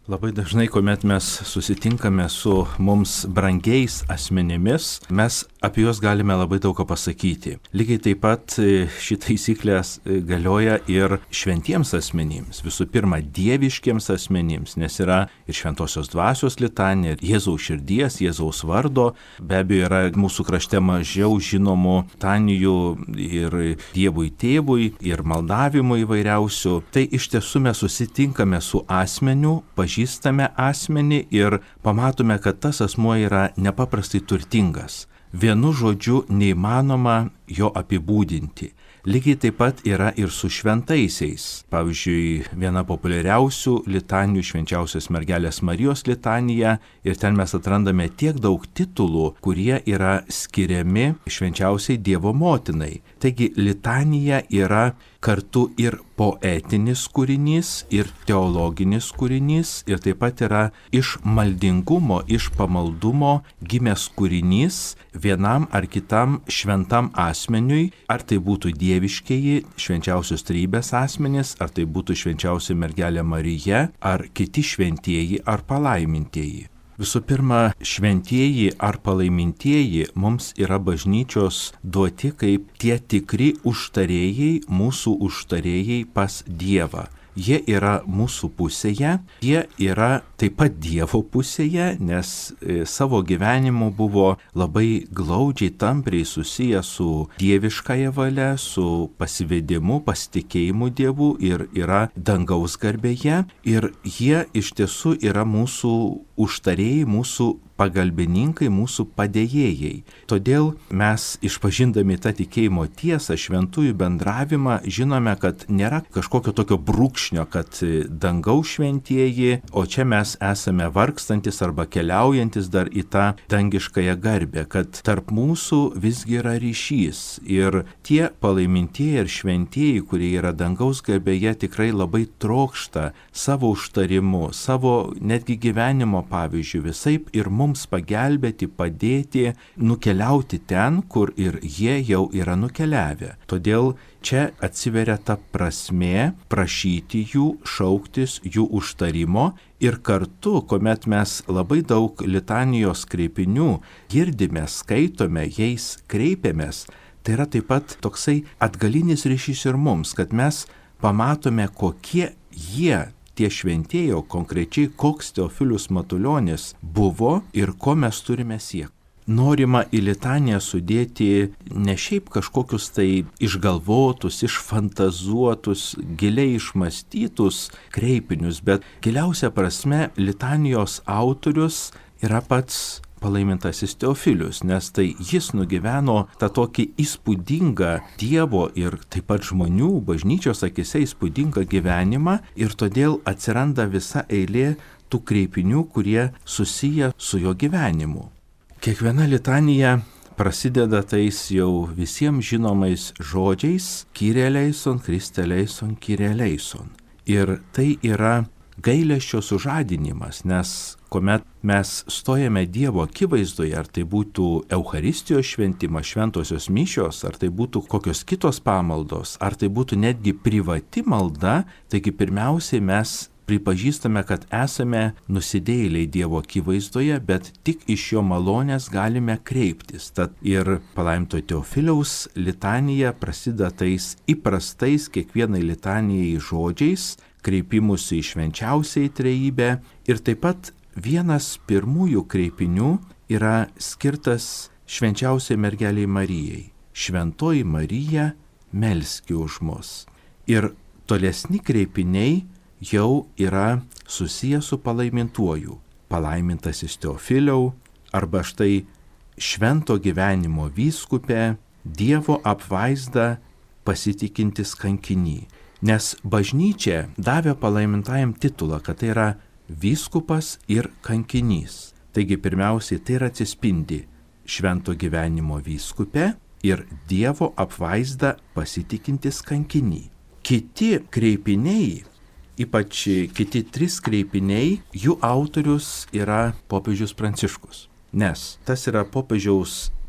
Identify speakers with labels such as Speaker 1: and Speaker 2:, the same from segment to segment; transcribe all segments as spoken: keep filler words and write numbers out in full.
Speaker 1: Labai dažnai, kuomet mes susitinkame su mums brangiais asmenimis, mes apie juos galime labai daug ką pasakyti. Lygiai taip pat ši taisyklė galioja ir šventiems asmenims. Visų pirma, dieviškiems asmenims, nes yra ir šventosios dvasios litanija, ir Jėzaus širdies, Jėzaus vardo. Be abejo, yra mūsų krašte mažiau žinomų litanijų ir Dievui tėvui, ir maldavimų įvairiausių. Tai iš tiesų mes susitinkame su asmeniu, pažįstame asmenį ir pamatome, kad tas asmuo yra nepaprastai turtingas. Vienu žodžiu neįmanoma jo apibūdinti. Lygiai taip pat yra ir su šventaisiais. Pavyzdžiui, viena populiariausių litanijų švenčiausios mergelės Marijos litanija, ir ten mes atrandame tiek daug titulų, kurie yra skiriami švenčiausiai Dievo motinai. Taigi litanija yra kartu ir poetinis kūrinys, ir teologinis kūrinys, ir taip pat yra iš maldingumo, iš pamaldumo gimęs kūrinys vienam ar kitam šventam asmeniui, ar tai būtų dieviškieji švenčiausios trejybės asmenys, ar tai būtų švenčiausia mergelė Marija, ar kiti šventieji ar palaimintieji. Visų pirma, šventieji ar palaimintieji mums yra bažnyčios duoti kaip tie tikri užtarėjai, mūsų užtarėjai pas Dievą. Jie yra mūsų pusėje, jie yra taip pat Dievo pusėje, nes e, savo gyvenimu buvo labai glaudžiai, tampriai susiję su dieviškąja valia, su pasivedimu, pasitikėjimu Dievu ir yra dangaus garbėje. Ir jie iš tiesų yra mūsų užtarėjai, mūsų pagalbininkai, mūsų padėjėjai. Todėl mes, išpažindami tą tikėjimo tiesą, šventųjų bendravimą, žinome, kad nėra kažkokio tokio brūkšnio, kad dangaus šventieji, o čia mes esame vargstantis arba keliaujantis dar į tą dangiškąją garbę, kad tarp mūsų visgi yra ryšys. Ir tie palaimintieji ir šventieji, kurie yra dangaus garbėje, tikrai labai trokšta savo užtarimu, savo netgi gyvenimo pavyzdžių visaip ir mums pagelbėti, padėti, nukeliauti ten, kur ir jie jau yra nukeliavę. Todėl čia atsiveria ta prasmė prašyti jų, šauktis jų užtarimo ir kartu, kuomet mes labai daug litanijos kreipinių girdime, skaitome, jais kreipiamės, tai yra taip pat toksai atgalinis ryšys ir mums, kad mes pamatome, kokie jie tie šventieji, o konkrečiai koks Teofilius Matulionis buvo ir ko mes turime siekti. Norima į litaniją sudėti ne šiaip kažkokius tai išgalvotus, išfantazuotus, giliai išmąstytus kreipinius, bet giliausia prasme litanijos autorius yra pats palaimintasis Teofilius, nes tai jis nugyveno tą tokį įspūdingą Dievo ir taip pat žmonių, bažnyčios akise įspūdingą gyvenimą ir todėl atsiranda visa eilė tų kreipinių, kurie susiję su jo gyvenimu. Kiekviena litanija prasideda tais jau visiems žinomais žodžiais Kyrie eleison, Kriste eleison, Kyrie eleison. Ir tai yra gailesčio sužadinimas, nes kuomet mes stojame Dievo akivaizdoje, ar tai būtų Eucharistijos šventimas, šventosios mišios, ar tai būtų kokios kitos pamaldos, ar tai būtų netgi privati malda, taigi pirmiausiai mes pripažįstame, kad esame nusidėjėliai Dievo akivaizdoje, bet tik iš jo malonės galime kreiptis. Tad ir palaimintojo Teofiliaus litanija prasideda tais įprastais kiekvienai litanijai žodžiais, kreipimusi į švenčiausiai trejybę ir taip pat vienas pirmųjų kreipinių yra skirtas švenčiausiai mergeliai Marijai. Šventoji Marija, melski už mus. Ir tolesni kreipiniai jau yra susiję su palaimintuoju. Palaimintasis Teofiliau, arba štai švento gyvenimo vyskupė, Dievo apvaizda pasitikintis kankinį. Nes bažnyčia davė palaimintajam titulą, kad tai yra vyskupas ir kankinys. Taigi pirmiausiai tai yra atsispindi švento gyvenimo vyskupė ir Dievo apvaizda pasitikintis kankinį. Kiti kreipiniai, ypač kiti trys kreipiniai, jų autorius yra popiežius Pranciškus. Nes tas yra popiežiaus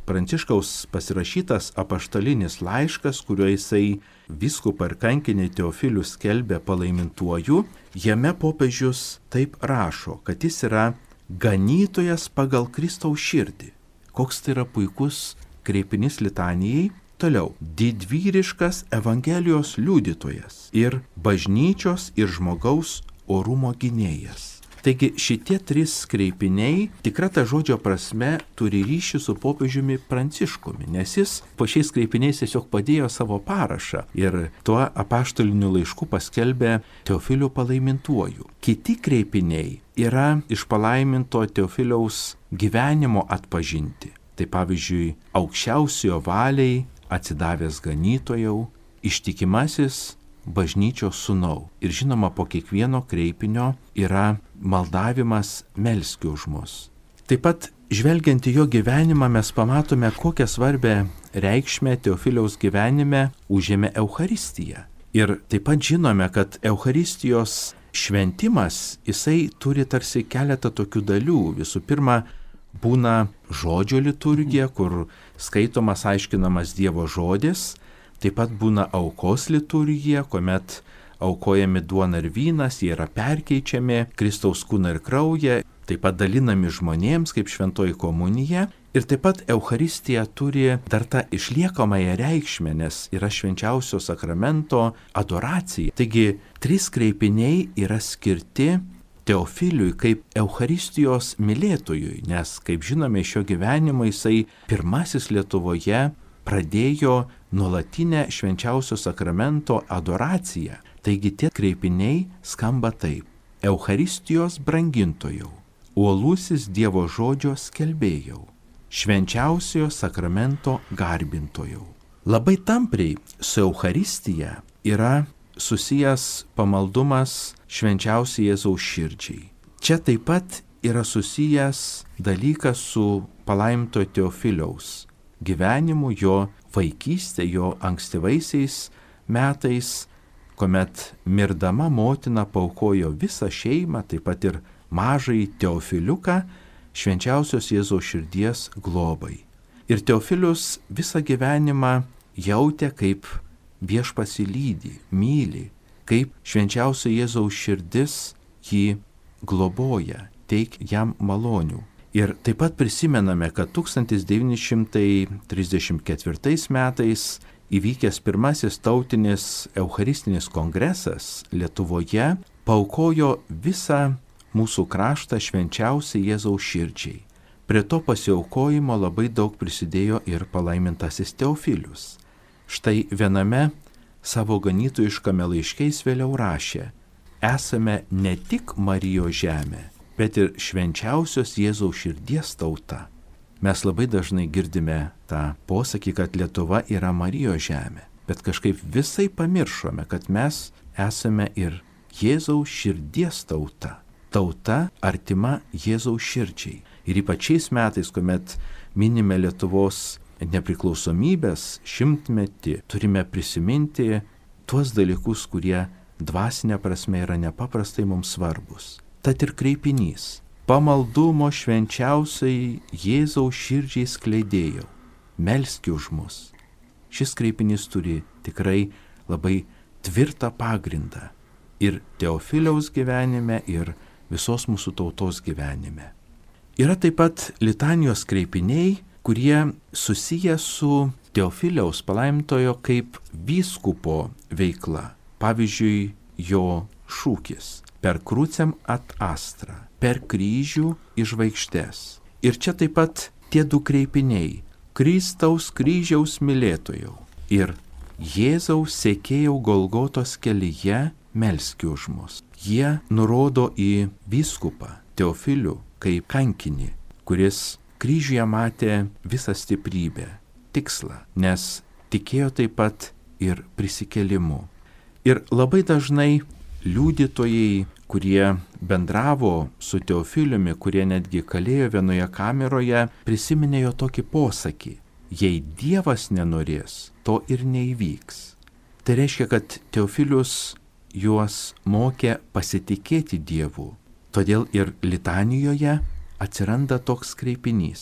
Speaker 1: Pranciškaus pasirašytas apaštalinis laiškas, kuriuo jisai vyskupą ir kankinį Teofilių skelbė palaimintuoju, jame popiežius taip rašo, kad jis yra ganytojas pagal Kristaus širdį. Koks tai yra puikus kreipinys litanijai. Toliau, didvyriškas Evangelijos liudytojas ir bažnyčios ir žmogaus orumo gynėjas. Taigi šitie trys kreipiniai tikra ta žodžio prasme turi ryšį su popiežiumi Pranciškumi, nes jis po šiais kreipiniais tiesiog padėjo savo parašą ir tuo apaštaliniu laišku paskelbė Teofilių palaimintuoju. Kiti kreipiniai yra iš palaiminto Teofiliaus gyvenimo atpažinti. Tai pavyzdžiui, aukščiausiojo valiai atsidavęs ganytojau, ištikimasis bažnyčios sūnau. Ir žinoma, po kiekvieno kreipinio yra maldavimas melski už mus. Taip pat, žvelgiant į jo gyvenimą, mes pamatome, kokią svarbę reikšmę Teofiliaus gyvenime užėmė Eucharistija. Ir taip pat žinome, kad Eucharistijos šventimas, jisai turi tarsi keletą tokių dalių. Visų pirma, būna žodžio liturgija, kur skaitomas, aiškinamas Dievo žodis. Taip pat būna aukos liturgija, kuomet aukojami duona ir vynas, jie yra perkeičiami, Kristaus kūną ir kraują, taip pat dalinami žmonėms kaip šventoji komunija. Ir taip pat Eucharistija turi dar tą išliekamąją reikšmę, nes yra švenčiausio sakramento adoracija. Taigi, trys kreipiniai yra skirti Teofiliui kaip Eucharistijos mylėtojui, nes, kaip žinome, iš jo gyvenimo jisai pirmasis Lietuvoje pradėjo nuolatinę švenčiausio sakramento adoraciją. Taigi tie kreipiniai skamba taip: Eucharistijos brangintojau, uolusis Dievo žodžio skelbėjau, švenčiausiojo sakramento garbintojau. Labai tampriai su Eucharistija yra susijęs pamaldumas švenčiausiai Jėzaus širdžiai. Čia taip pat yra susijęs dalykas su palaimintojo Teofiliaus gyvenimu, jo vaikystė, jo ankstyvaisiais metais, kuomet mirdama motina paaukojo visą šeimą, taip pat ir mažąjį Teofiliuką, švenčiausios Jėzaus širdies globai. Ir Teofilius visą gyvenimą jautė, kaip viešpats jį lydi, myli, kaip švenčiausio Jėzaus širdis jį globoja, teik jam malonių. Ir taip pat prisimename, kad tūkstantis devyni šimtai trisdešimt ketvirtais metais įvykęs pirmasis tautinis eucharistinis kongresas Lietuvoje paaukojo visą mūsų kraštą švenčiausiai Jėzaus širdžiai. Prie to pasiaukojimo labai daug prisidėjo ir palaimintasis Teofilius. Štai viename savo ganytojiškame laiške jis vėliau rašė: esame ne tik Marijos žemė, bet ir švenčiausios Jėzaus širdies tauta. Mes labai dažnai girdime tą posakį, kad Lietuva yra Marijos žemė, bet kažkaip visai pamiršome, kad mes esame ir Jėzaus širdies tauta. Tauta artima Jėzaus širdžiai. Ir ypač šiais metais, kuomet minime Lietuvos nepriklausomybės šimtmetį, turime prisiminti tuos dalykus, kurie dvasinė prasme yra nepaprastai mums svarbus. Tad ir kreipinys: pamaldumo švenčiausiai Jėzaus širdžiai skleidėjau, melski už mus. Šis kreipinys turi tikrai labai tvirtą pagrindą ir Teofiliaus gyvenime, ir visos mūsų tautos gyvenime. Yra taip pat litanijos kreipiniai, kurie susiję su Teofiliaus palaimintojo kaip vyskupo veikla. Pavyzdžiui, jo šūkis: per krucem ad astra, per kryžių į žvaigždes. Ir čia taip pat tie du kreipiniai: Kristaus kryžiaus mylėtojau ir Jėzaus sekėjau Golgotos kelyje, melski už mus. Jie nurodo į vyskupą Teofilių kaip kankinį, kuris kryžiuje matė visą stiprybę, tikslą, nes tikėjo taip pat ir prisikėlimu. Ir labai dažnai liudytojai, kurie bendravo su Teofiliumi, kurie netgi kalėjo vienoje kameroje, prisiminė jo tokį posakį: jei Dievas nenorės, to ir neįvyks. Tai reiškia, kad Teofilius juos mokė pasitikėti Dievu. Todėl ir litanijoje atsiranda toks kreipinys: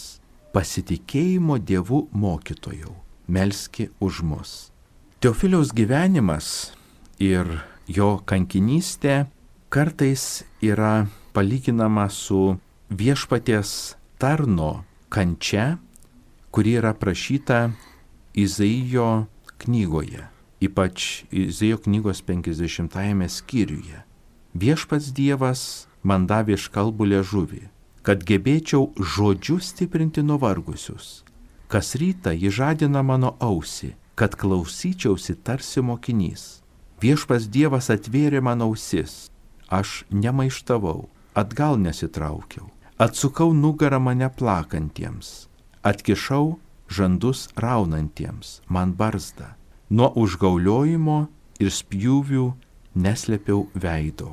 Speaker 1: pasitikėjimo Dievu mokytojau, melski už mus. Teofiliaus gyvenimas ir jo kankinystė kartais yra palyginama su viešpaties tarno kančia, kuri yra prašyta Izaijo knygoje, ypač Izaijo knygos penkiasdešimtajame skyriuje. Viešpats Dievas man davė iškalbų liežuvį, kad gebėčiau žodžiu stiprinti nuvargusius. Kas rytą ji žadina mano ausį, kad klausyčiausi tarsi mokinys. Viešpats Dievas atvėrė man ausis, aš nemaištavau, atgal nesitraukiau, atsukau nugarą mane plakantiems, atkišau žandus raunantiems, man barzdą, nuo užgauliojimo ir spjūvių neslėpiau veido.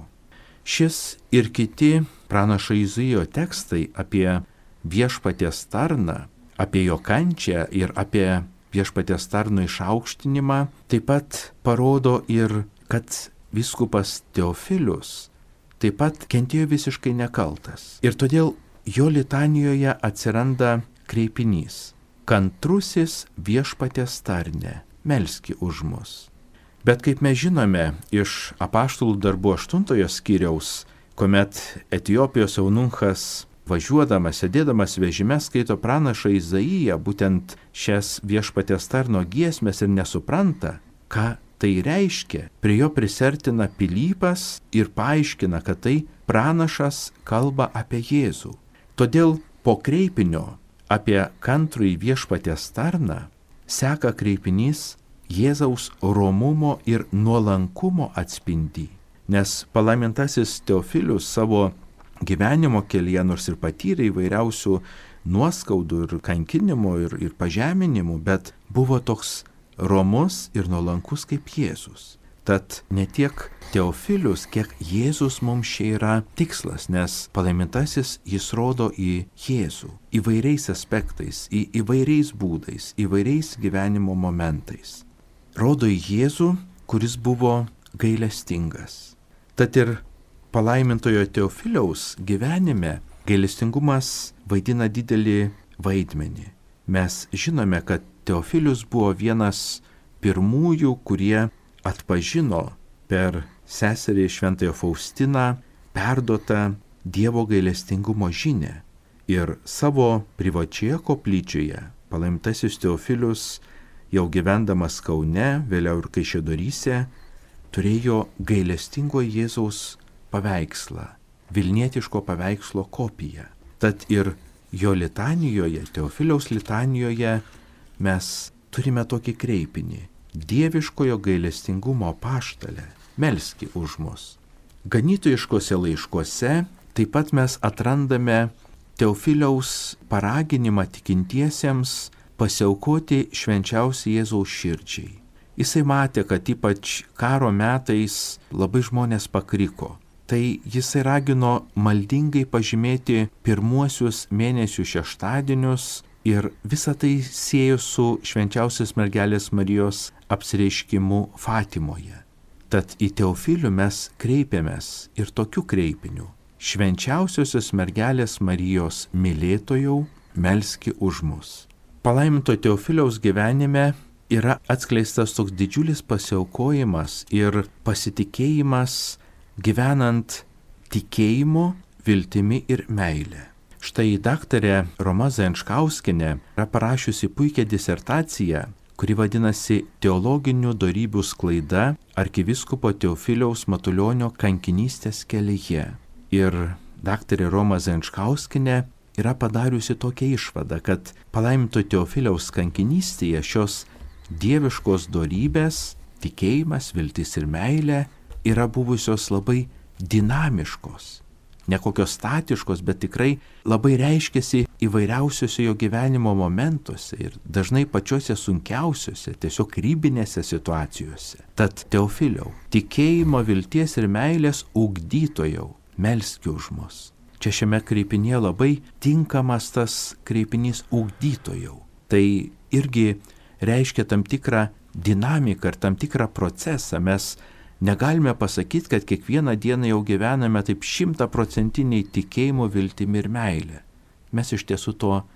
Speaker 1: Šis ir kiti pranašo Izaijo tekstai apie viešpaties tarną, apie jo kančią ir apie viešpaties tarno išaukštinimą taip pat parodo ir, kad vyskupas Teofilius taip pat kentėjo visiškai nekaltas. Ir todėl jo litanijoje atsiranda kreipinys: kantrusis viešpaties tarne, melski už mus. Bet kaip mes žinome iš apaštalų darbų aštuntojo skyriaus, kuomet Etiopijos eunuchas važiuodamas, sėdėdamas vežime skaito pranašą Izaiją, būtent šias viešpaties tarno giesmes ir nesupranta, ką tai reiškia. Prie jo prisertina Pilypas ir paaiškina, kad tai pranašas kalba apie Jėzų. Todėl po kreipinio apie kantrųjį viešpaties tarną seka kreipinys Jėzaus romumo ir nuolankumo atspindį, nes palaimintasis Teofilius savo gyvenimo kelyje nors ir patyrė įvairiausių nuoskaudų ir kankinimų ir, ir pažeminimų, bet buvo toks romus ir nuolankus kaip Jėzus. Tad ne tiek Teofilius, kiek Jėzus mums čia yra tikslas, nes palaimintasis jis rodo į Jėzų įvairiais aspektais, į įvairiais būdais, įvairiais gyvenimo momentais. Rodo į Jėzų, kuris buvo gailestingas. Tad ir palaimintojo Teofiliaus gyvenime gailestingumas vaidina didelį vaidmenį. Mes žinome, kad Teofilius buvo vienas pirmųjų, kurie atpažino per seserį Šventąją Faustiną perduotą Dievo gailestingumo žinią. Ir savo privačioje koplyčioje palaimintasis Teofilius, jau gyvendamas Kaune, vėliau ir Kaišiadoryse, turėjo gailestingo Jėzaus paveikslą, vilnietiško paveikslo kopiją. Tad ir jo litanijoje, Teofiliaus litanijoje, mes turime tokį kreipinį: dieviškojo gailestingumo apaštale, melski už mus. Ganytojiškose laiškuose taip pat mes atrandame Teofiliaus paraginimą tikintiesiems pasiaukoti švenčiausiai Jėzaus širdžiai. Jisai matė, kad ypač karo metais labai žmonės pakriko. Tai jisai ragino maldingai pažymėti pirmuosius mėnesių šeštadienius ir visą tai siejo su švenčiausios mergelės Marijos apsireiškimu Fatimoje. Tad į Teofilių mes kreipiamės ir tokiu kreipiniu: švenčiausiosios mergelės Marijos mylėtojau, melski už mus. Palaiminto Teofiliaus gyvenime yra atskleistas toks didžiulis pasiaukojimas ir pasitikėjimas gyvenant tikėjimu, viltimi ir meile. Štai daktarė Roma Zajančkauskienė yra parašiusi puikią disertaciją, kuri vadinasi Teologinių dorybių sklaida arkivyskupo Teofiliaus Matulionio kankinystės kelyje. Ir daktarė Roma Zajančkauskienė yra padariusi tokią išvadą, kad palaiminto Teofiliaus kankinystėje šios dieviškos dorybės, tikėjimas, viltis ir meilė yra buvusios labai dinamiškos, ne kokios statiškos, bet tikrai labai reiškiasi įvairiausiuose jo gyvenimo momentuose ir dažnai pačiuose sunkiausiuose, tiesiog ribinėse situacijose. Tad Teofiliau, tikėjimo, vilties ir meilės ugdytojau, melski už mus. Čia šiame kreipinėje labai tinkamas tas kreipinys ugdytojau. Tai irgi reiškia tam tikrą dinamiką ir tam tikrą procesą. Mes negalime pasakyti, kad kiekvieną dieną jau gyvename taip šimtaprocentiniai tikėjimo, viltimi ir meilė. Mes iš tiesų to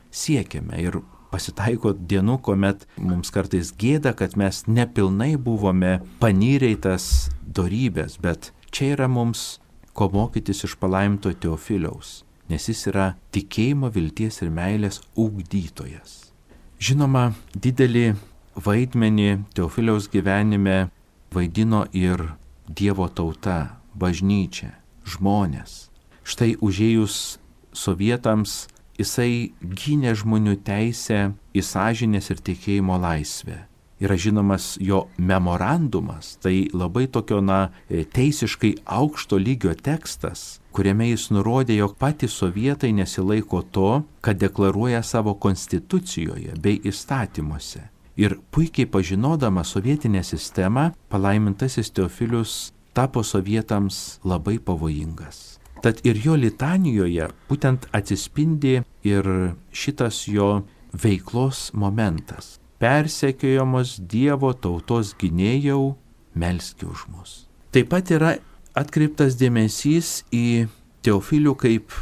Speaker 1: siekiame. Ir pasitaiko dienų, kuomet mums kartais gėda, kad mes nepilnai buvome panyrę į tas dorybės, bet čia yra mums ko mokytis iš palaiminto Teofiliaus, nes jis yra tikėjimo, vilties ir meilės ugdytojas. Žinoma, didelį vaidmenį Teofiliaus gyvenime vaidino ir Dievo tauta, bažnyčia, žmonės. Štai užėjus sovietams, jisai gynė žmonių teisę į sąžinės ir tikėjimo laisvę. Yra žinomas jo memorandumas, tai labai tokio, na, teisiškai aukšto lygio tekstas, kuriame jis nurodė, jog patys sovietai nesilaiko to, kad deklaruoja savo konstitucijoje bei įstatymuose. Ir puikiai pažinodama sovietinę sistemą, palaimintasis Teofilius tapo sovietams labai pavojingas. Tad ir jo litanijoje būtent atsispindi ir šitas jo veiklos momentas. Persekiojamos Dievo tautos gynėjau, melski už mus. Taip pat yra atkreiptas dėmesys į Teofilių kaip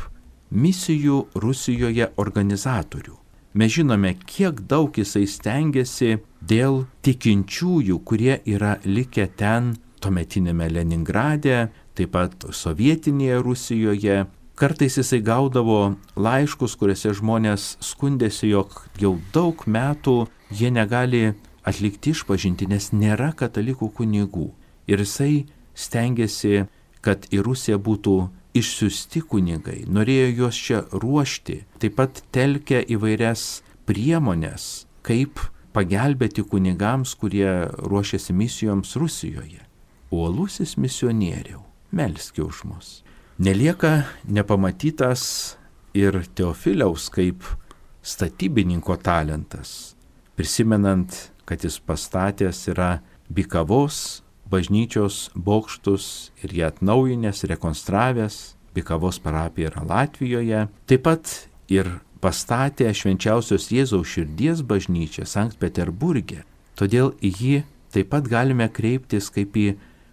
Speaker 1: misijų Rusijoje organizatorių. Mes žinome, kiek daug jisai stengiasi dėl tikinčiųjų, kurie yra likę ten tuometinėme Leningrade, taip pat sovietinėje Rusijoje. Kartais jisai gaudavo laiškus, kuriuose žmonės skundėsi, jog jau daug metų jie negali atlikti išpažinti, nes nėra katalikų kunigų. Ir jisai stengiasi, kad į Rusiją būtų išsiųsti kunigai, norėjo juos čia ruošti, taip pat telkia įvairias priemonės, kaip pagelbėti kunigams, kurie ruošiasi misijoms Rusijoje. Uolusis misionieriau, melski už mus. Nelieka nepamatytas ir Teofiliaus kaip statybininko talentas, prisimenant, kad jis pastatęs yra Bikavos bažnyčios bokštus ir jie atnaujinęs, rekonstravęs. Bikavos parapija yra Latvijoje. Taip pat ir pastatė Švenčiausios Jėzaus širdies bažnyčią Sankt Peterburge. Todėl į jį taip pat galime kreiptis kaip į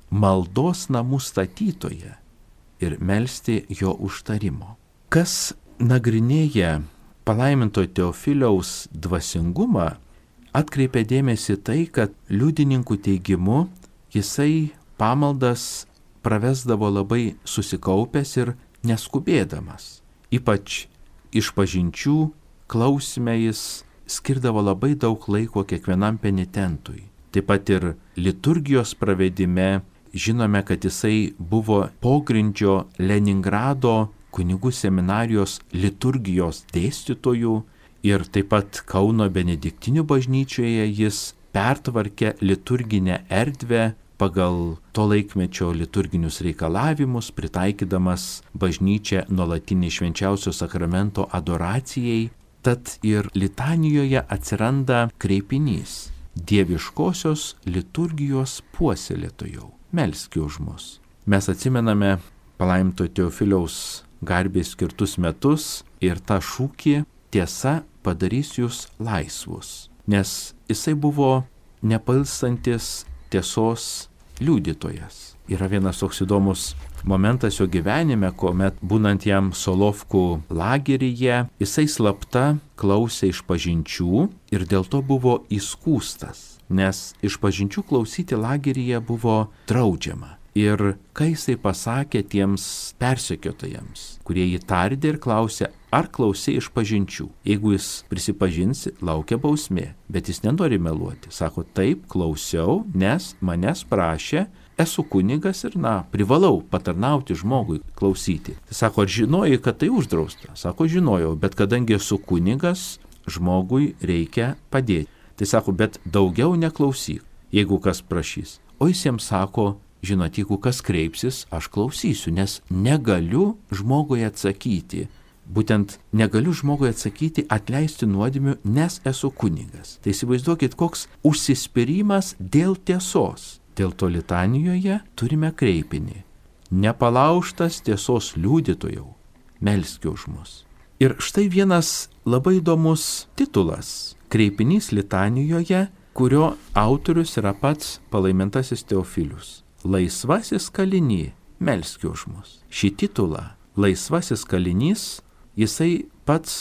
Speaker 1: maldos namų statytoją ir melsti jo užtarimo. Kas nagrinėja palaiminto Teofiliaus dvasingumą, atkreipia dėmesį tai, kad liudininkų teigimu jisai pamaldas pravesdavo labai susikaupęs ir neskubėdamas. Ypač išpažinčių klausime jis skirdavo labai daug laiko kiekvienam penitentui. Taip pat ir liturgijos pravedime žinome, kad jisai buvo pogrindžio Leningrado kunigų seminarijos liturgijos dėstytojų ir taip pat Kauno benediktinių bažnyčioje jis pertvarkė liturginę erdvę pagal to laikmečio liturginius reikalavimus, pritaikydamas bažnyčią nuolatinį švenčiausio sakramento adoracijai. Tad ir litanijoje atsiranda kreipinys: dieviškosios liturgijos puoselėtojau, melski už mus. Mes atsimename palaiminto Teofiliaus garbei skirtus metus ir tą šūkį tiesa padarys jūs laisvus, nes jisai buvo nepailstantis tiesos liudytojas. Yra vienas toks įdomus momentas jo gyvenime, kuomet būnant jam Solovkų lageryje, jisai slapta klausė išpažinčių ir dėl to buvo įskųstas, nes išpažinčių klausyti lageryje buvo draudžiama. Ir kai jisai pasakė tiems persekiotojams, kurie jį tardė ir klausė, ar klausė išpažinčių. Jeigu jis prisipažins, laukia bausmė, bet jis nenori meluoti. Sako, taip, klausiau, nes manęs prašė, esu kunigas ir, na, privalau patarnauti žmogui, klausyti. Tai sako, ar žinojai, kad tai uždrausta? Sako, žinojau, bet kadangi esu kunigas, žmogui reikia padėti. Tai sako, bet daugiau neklausyk, jeigu kas prašys. O jis jiems sako, žinot, jeigu kas kreipsis, aš klausysiu, nes negaliu žmogui atsakyti. Būtent negaliu žmogui atsakyti atleisti nuodėmių, nes esu kunigas. Tai įsivaizduokit, koks užsispyrimas dėl tiesos. Dėl to litanijoje turime kreipinį: nepalaužtas tiesos liudytojau, melski už mus. Ir štai vienas labai įdomus titulas. Kreipinys litanijoje, kurio autorius yra pats palaimintasis Teofilius. Laisvasis kalinys, melski už mus. Šį titulą, laisvasis kalinys, jisai pats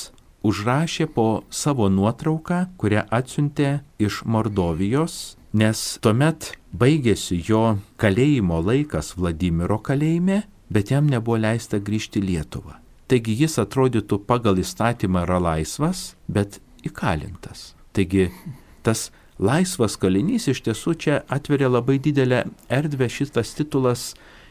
Speaker 1: užrašė po savo nuotrauką, kurią atsiuntė iš Mordovijos, nes tuomet baigėsi jo kalėjimo laikas Vladimiro kalėjime, bet jam nebuvo leista grįžti į Lietuvą. Taigi jis atrodytų pagal įstatymą yra laisvas, bet įkalintas. Taigi tas laisvas kalinys iš tiesų čia atveria labai didelę erdvę šitas titulas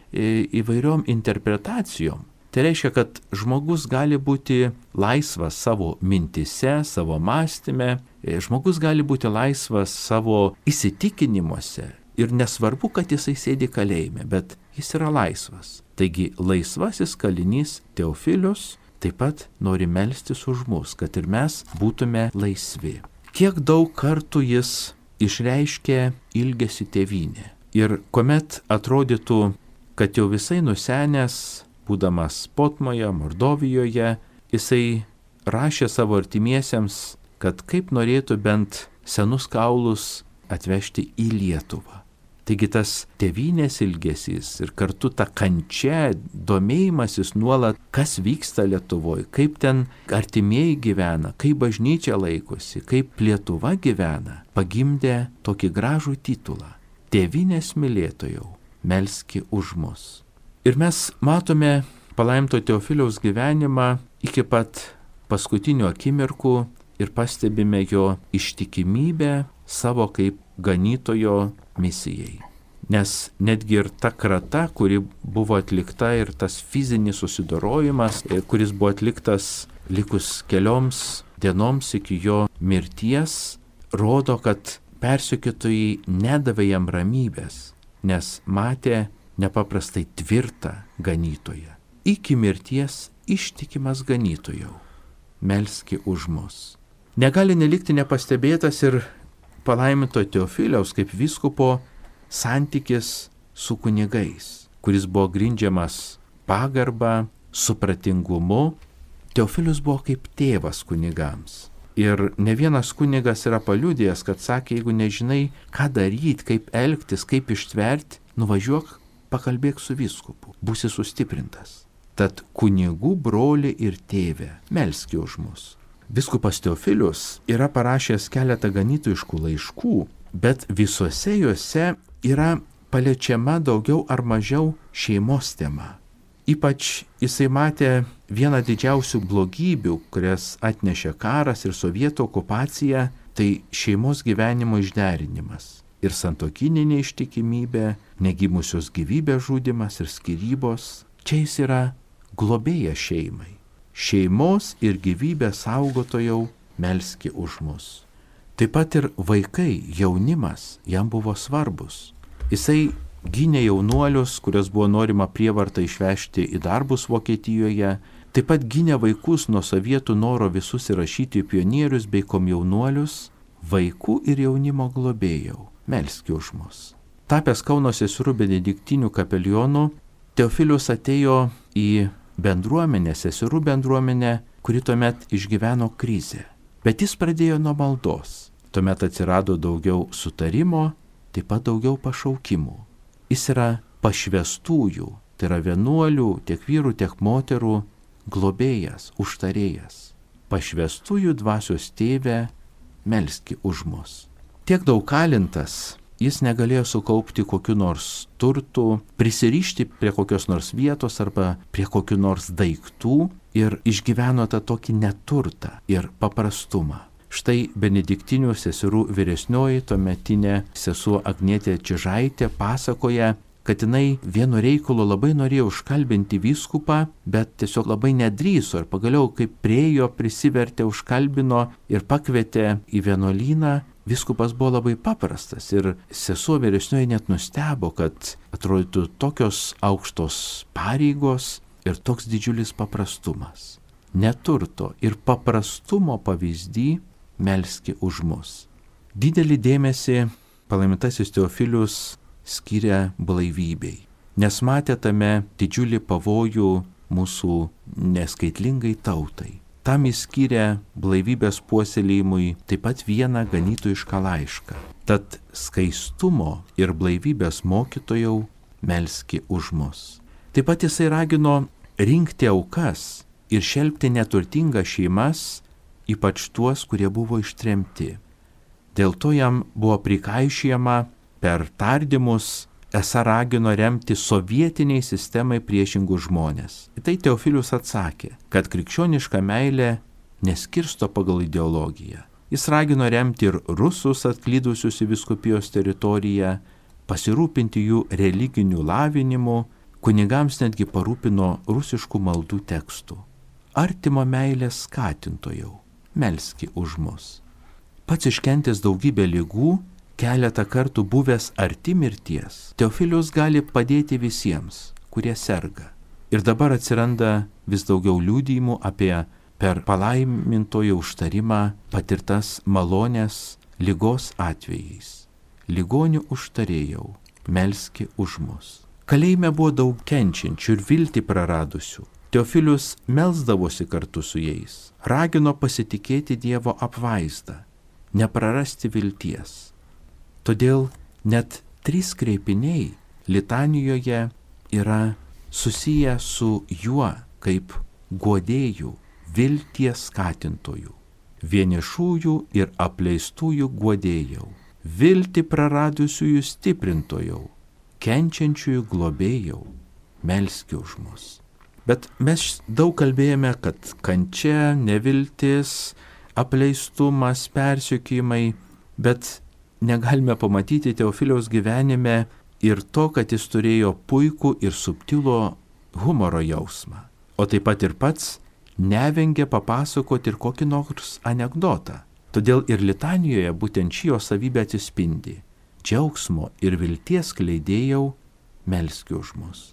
Speaker 1: įvairiom interpretacijom. Tai reiškia, kad žmogus gali būti laisvas savo mintise, savo mąstyme, žmogus gali būti laisvas savo įsitikinimuose ir nesvarbu, kad jisai sėdi kalėjime, bet jis yra laisvas. Taigi laisvasis kalinys Teofilius taip pat nori melstis už mus, kad ir mes būtume laisvi. Kiek daug kartų jis išreiškė ilgesį tėvynę. Ir kuomet atrodytų, kad jau visai nusenęs, būdamas Potmoje, Mordovijoje, jisai rašė savo artimiesiems, kad kaip norėtų bent senus kaulus atvežti į Lietuvą. Taigi tas tėvynės ilgesys ir kartu ta kančia, domėjimasis nuolat, kas vyksta Lietuvoje, kaip ten artimieji gyvena, kaip bažnyčia laikosi, kaip Lietuva gyvena, pagimdė tokį gražų titulą – Tėvynės mylėtojau, melski už mus. Ir mes matome palaiminto Teofiliaus gyvenimą iki pat paskutinių akimirkų ir pastebime jo ištikimybę savo kaip ganytojo misijai. Nes netgi ir ta krata, kuri buvo atlikta ir tas fizinis susidorojimas, kuris buvo atliktas likus kelioms dienoms iki jo mirties, rodo, kad persekiotojai nedavė jam ramybės, nes matė nepaprastai tvirtą ganytoją. Iki mirties ištikimas ganytojau, melski už mus. Negali nelikti nepastebėtas ir palaiminto Teofiliaus kaip vyskupo santykis su kunigais, kuris buvo grindžiamas pagarba, supratingumu. Teofilius buvo kaip tėvas kunigams. Ir ne vienas kunigas yra paliudėjęs, kad sakė, jeigu nežinai, ką daryti, kaip elgtis, kaip ištverti, nuvažiuok, pakalbėk su vyskupu, būsi sustiprintas. Tad kunigų broli ir tėve, melski už mus. Vyskupas Teofilius yra parašęs keletą ganytojiškų laiškų, bet visuose juose yra paliečiama daugiau ar mažiau šeimos tema. Ypač jisai matė vieną didžiausių blogybių, kurias atnešė karas ir sovietų okupacija, tai šeimos gyvenimo išderinimas. Ir santuokinė neištikimybė, negimusios gyvybės žudymas ir skyrybos. Čia jis yra globėjas šeimai. Šeimos ir gyvybės saugotojau, melski už mus. Taip pat ir vaikai, jaunimas jam buvo svarbus. Jisai gynė jaunuolius, kurios buvo norima prievartą išvežti į darbus Vokietijoje. Taip pat gynė vaikus nuo sovietų noro visus įrašyti į pionierius bei komjaunuolius. Vaikų ir jaunimo globėjau, melski už mus. Tapęs Kauno seserų benediktinių kapelionu, Teofilius atėjo į bendruomenę, seserų bendruomenę, kuri tuomet išgyveno krizę. Bet jis pradėjo nuo maldos. Tuomet atsirado daugiau sutarimo, taip pat daugiau pašaukimų. Jis yra pašvestųjų, tai yra vienuolių, tiek vyrų, tiek moterų, globėjas, užtarėjas. Pašvestųjų dvasios tėve, melski už mus. Tiek daug kalintas, jis negalėjo sukaupti kokiu nors turtų, prisirišti prie kokios nors vietos arba prie kokių nors daiktų ir išgyveno tą tokį neturtą ir paprastumą. Štai benediktinių seserų vyresnioji, tuometinė sesuo Agnietė Čižaitė pasakoja, kad jinai vienu reikalu labai norėjo užkalbinti vyskupą, bet tiesiog labai nedrįso ir pagaliau, kaip priejo, prisivertė, užkalbino ir pakvietė į vienuolyną. Vyskupas buvo labai paprastas ir sesuo vyresnioji net nustebo, kad atrodytų tokios aukštos pareigos ir toks didžiulis paprastumas. Neturto ir paprastumo pavyzdį melski už mus. Didelį dėmesį palaimintasis Teofilius skiria blaivybei, nes matė tame didžiulį pavojų mūsų neskaitlingai tautai. Tam jis skiria blaivybės puoselėjimui taip pat vieną ganytojišką laišką. Tad skaistumo ir blaivybės mokytojau, melski už mus. Taip pat jisai ragino rinkti aukas ir šelpti neturtingas šeimas ypač tuos, kurie buvo ištremti. Dėl to jam buvo prikaišijama per tardymus, esą ragino remti sovietiniai sistemai priešingus žmonės. Į tai Teofilius atsakė, kad krikščioniška meilė neskirsto pagal ideologiją. Jis ragino remti ir rusus atklydusius į vyskupijos teritoriją, pasirūpinti jų religinių lavinimų, kunigams netgi parūpino rusiškų maldų tekstų. Artimo meilės skatintojau, melski už mus. Pats iškentęs daugybę ligų, keletą kartų buvęs arti mirties, Teofilius gali padėti visiems, kurie serga. Ir dabar atsiranda vis daugiau liudijimų apie per palaimintojo užtarimą patirtas malonės ligos atvejais. Ligonių užtarėjau, melski už mus. Kalėjime buvo daug kenčiančių ir viltį praradusių. Teofilius melsdavosi kartu su jais, ragino pasitikėti Dievo apvaizdą, neprarasti vilties. Todėl net trys kreipiniai litanijoje yra susiję su juo kaip guodėjų, vilties skatintojų, vienišųjų ir apleistųjų guodėjau, viltį praradusiųjų stiprintojau, kenčiančiųjų globėjau, melski už mus. Bet mes daug kalbėjome, kad kančia, neviltis, apleistumas, persekiojimai, bet negalime pamatyti Teofiliaus gyvenime ir to, kad jis turėjo puikų ir subtilų humoro jausmą, o taip pat ir pats nevengė papasakoti ir kokį nors anekdotą. Todėl ir litanijoje būtent ši jo savybė atsispindi. Džiaugsmo ir vilties skleidėjau, melski už mus.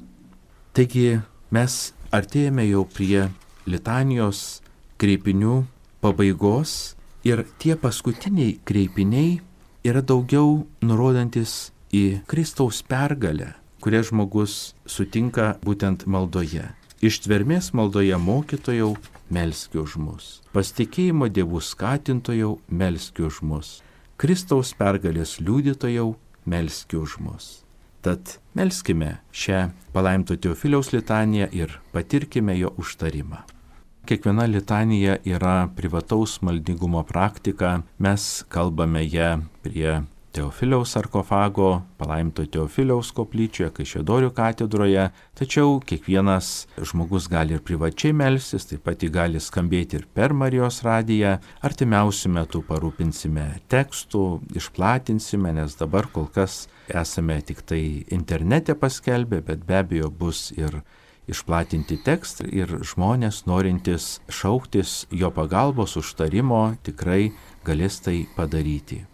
Speaker 1: Taigi mes artėjame jau prie litanijos kreipinių pabaigos ir tie paskutiniai kreipiniai yra daugiau nurodantis į Kristaus pergalę, kurią žmogus sutinka būtent maldoje. Ištvermės maldoje mokytojau, melski už mus. Pasitikėjimo Dievų skatintojau, melski už mus. Kristaus pergalės liudytojau, melski už mus. Tad melskime šią palaiminto Teofiliaus litaniją ir patirkime jo užtarimą. Kiekviena litanija yra privataus maldingumo praktika. Mes kalbame ją prie Teofiliaus sarkofago, palaiminto Teofiliaus koplyčioje, Kaišiadorių katedroje, tačiau kiekvienas žmogus gali ir privačiai melstis, taip pat jį gali skambėti ir per Marijos radiją. Artimiausiu metu parūpinsime tekstų, išplatinsime, nes dabar kol kas esame tik tai internete paskelbę, bet be abejo bus ir išplatinti tekstai ir žmonės norintys šauktis jo pagalbos užtarimo tikrai galės tai padaryti.